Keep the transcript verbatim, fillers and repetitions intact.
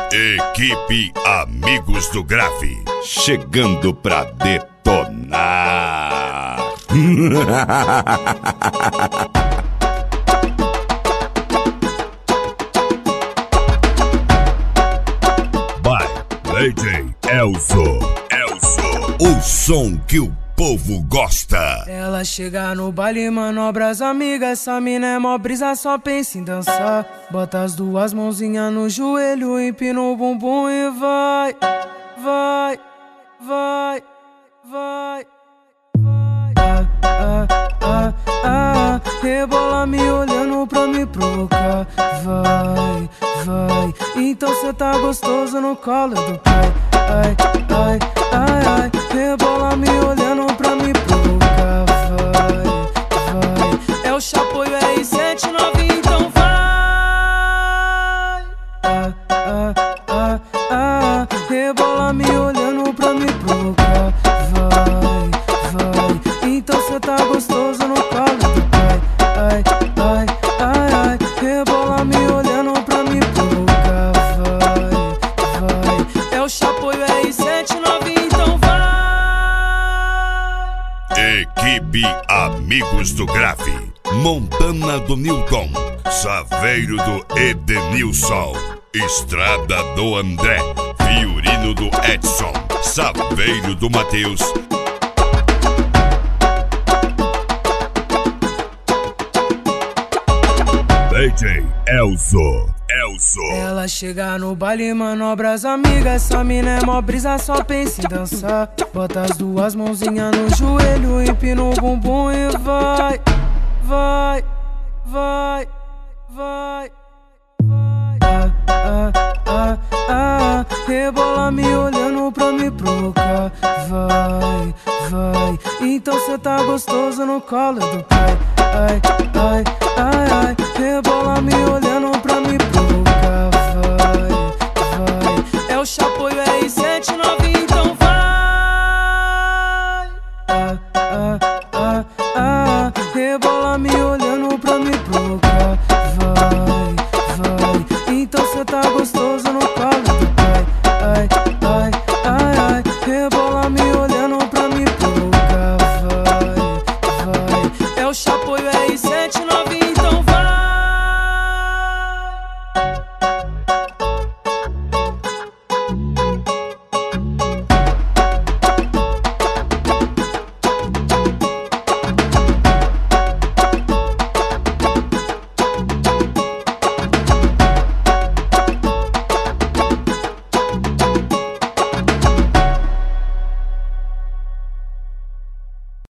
Equipe Amigos do Grave, chegando pra detonar. By D J Elzo, Elzo, o som que o povo gosta. Ela chega no baile, manobra as amigas. Essa mina é mó brisa, só pensa em dançar. Bota as duas mãozinhas no joelho, empina o bumbum e vai, vai, vai, vai, vai. Ah, ah, ah, ah, rebola me olhando pra me provocar. Vai, vai, então cê tá gostoso no colo do pai. Ai, ai, ai, ai, rebola me olhando pra me provocar. Vai, vai, é o chapoio R sete nove, então vai. Ah, ah, ah, ah, rebola me olhando pra me provocar. Vai, vai, então cê tá gostoso no colo do pai. Ai, ai, ai, ai, rebola me olhando pra me provocar. Vai, vai, é o chapoio R sete nove, então vai. Equipe Amigos do Grave, Montana do Newton, Saveiro do Edenilson, Estrada do André, Fiorino do Edson, Saveiro do Matheus. D J Elzo, Elzo. Ela chega no baile, manobra as amigas. Essa mina é mó brisa, só pensa em dançar. Bota as duas mãozinhas no joelho, empina o bumbum e vai, vai, vai, vai, vai. Ah, ah, ah, ah, rebola me olhando pra me provocar. Vai, vai, então cê tá gostoso no colo do pai. Ai, ai,